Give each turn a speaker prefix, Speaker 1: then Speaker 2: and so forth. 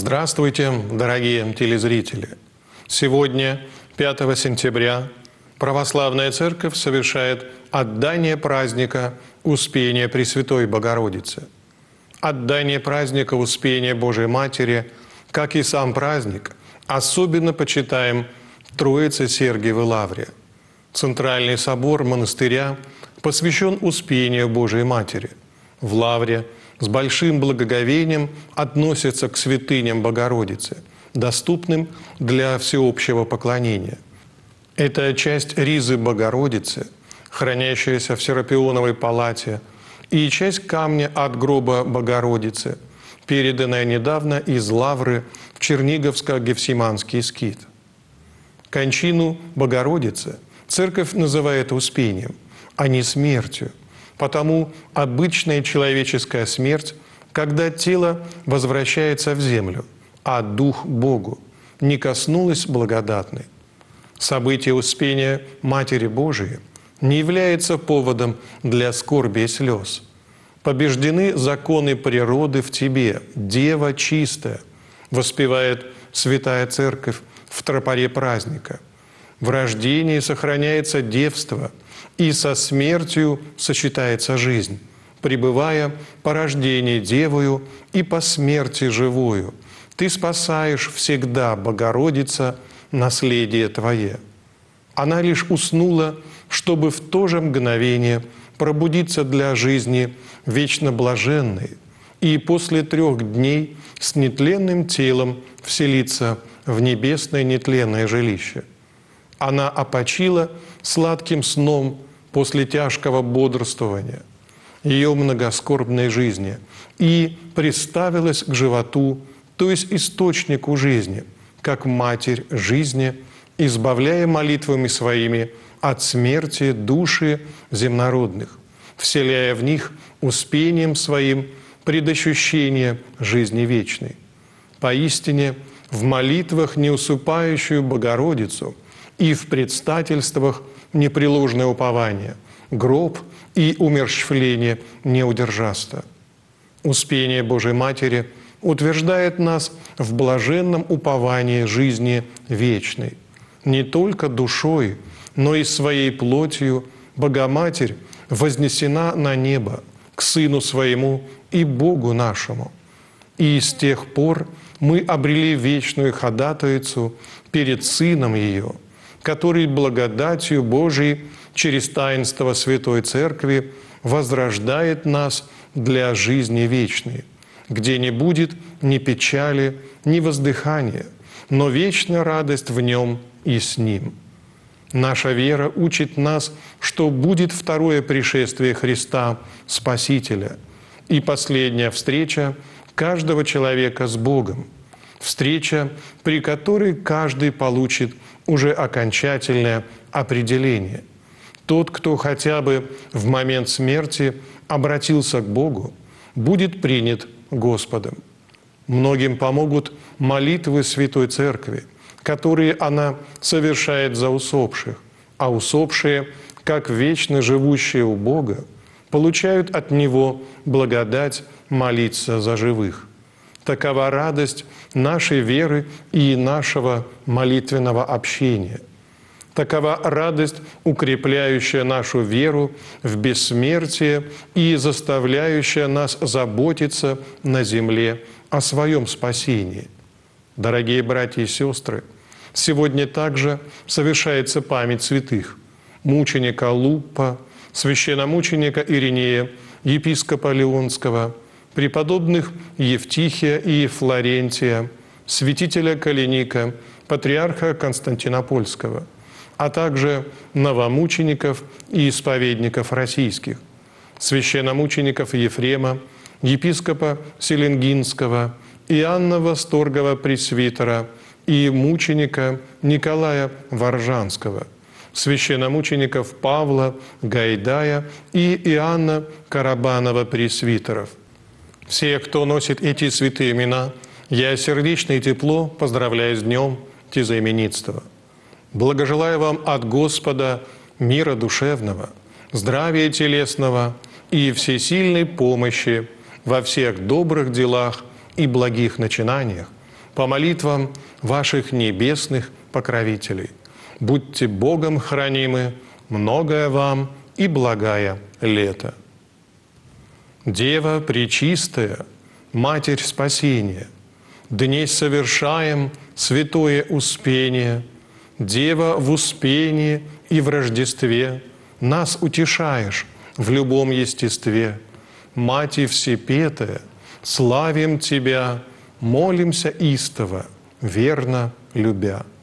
Speaker 1: Здравствуйте, дорогие телезрители! Сегодня, 5 сентября, Православная Церковь совершает отдание праздника Успения Пресвятой Богородицы. Отдание праздника Успения Божией Матери, как и сам праздник, особенно почитаем в Троице-Сергиевой Лавре. Центральный собор монастыря посвящен Успению Божией Матери. В Лавре с большим благоговением относятся к святыням Богородицы, доступным для всеобщего поклонения. Это часть ризы Богородицы, хранящаяся в Серапионовой палате, и часть камня от гроба Богородицы, переданная недавно из Лавры в Черниговско-Гефсиманский скит. Кончину Богородицы Церковь называет успением, а не смертью, потому обычная человеческая смерть, когда тело возвращается в землю, а дух – Богу, не коснулась благодатной. Событие Успения Матери Божией не является поводом для скорби и слез. Побеждены законы природы в тебе, Дева чистая, воспевает Святая Церковь в тропаре праздника. В рождении сохраняется девство, и со смертью сочетается жизнь, пребывая по рождении девою и по смерти живою. Ты спасаешь всегда, Богородица, наследие Твое. Она лишь уснула, чтобы в то же мгновение пробудиться для жизни вечно блаженной и после 3 дней с нетленным телом вселиться в небесное нетленное жилище. Она опочила сладким сном после тяжкого бодрствования ее многоскорбной жизни и приставилась к животу, то есть источнику жизни, как Матерь жизни, избавляя молитвами своими от смерти души земнородных, вселяя в них успением своим предощущение жизни вечной. Поистине, в молитвах неусыпающую Богородицу и в предстательствах непреложное упование, гроб и умерщвление не удержаста. Успение Божией Матери утверждает нас в блаженном уповании жизни вечной. Не только душой, но и своей плотью Богоматерь вознесена на небо к Сыну Своему и Богу нашему. И с тех пор мы обрели вечную ходатайцу перед Сыном Ее, который благодатью Божией через таинство Святой Церкви возрождает нас для жизни вечной, где не будет ни печали, ни воздыхания, но вечная радость в Нем и с Ним. Наша вера учит нас, что будет второе пришествие Христа, Спасителя, и последняя встреча каждого человека с Богом, встреча, при которой каждый получит уже окончательное определение. Тот, кто хотя бы в момент смерти обратился к Богу, будет принят Господом. Многим помогут молитвы Святой Церкви, которые она совершает за усопших, а усопшие, как вечно живущие у Бога, получают от Него благодать молиться за живых. Такова радость нашей веры и нашего молитвенного общения. Такова радость, укрепляющая нашу веру в бессмертие и заставляющая нас заботиться на земле о своем спасении. Дорогие братья и сестры, сегодня также совершается память святых: мученика Луппа, священномученика Иринея, епископа Леонского, преподобных Евтихия и Флорентия, святителя Калиника, патриарха Константинопольского, а также новомучеников и исповедников российских, священномучеников Ефрема, епископа Селенгинского, Иоанна Восторгова пресвитера и мученика Николая Воржанского, священномучеников Павла Гайдая и Иоанна Карабанова пресвитеров. Все, кто носит эти святые имена, я сердечно и тепло поздравляю с днем тезаименитства. Благожелаю вам от Господа мира душевного, здравия телесного и всесильной помощи во всех добрых делах и благих начинаниях, по молитвам ваших небесных покровителей. Будьте Богом хранимы, многое вам и благая лето. Дева Пречистая, Матерь Спасения, днесь совершаем святое успение. Дева в успении и в Рождестве нас утешаешь в любом естестве. Мати Всепетая, славим Тебя, молимся истово, верно любя.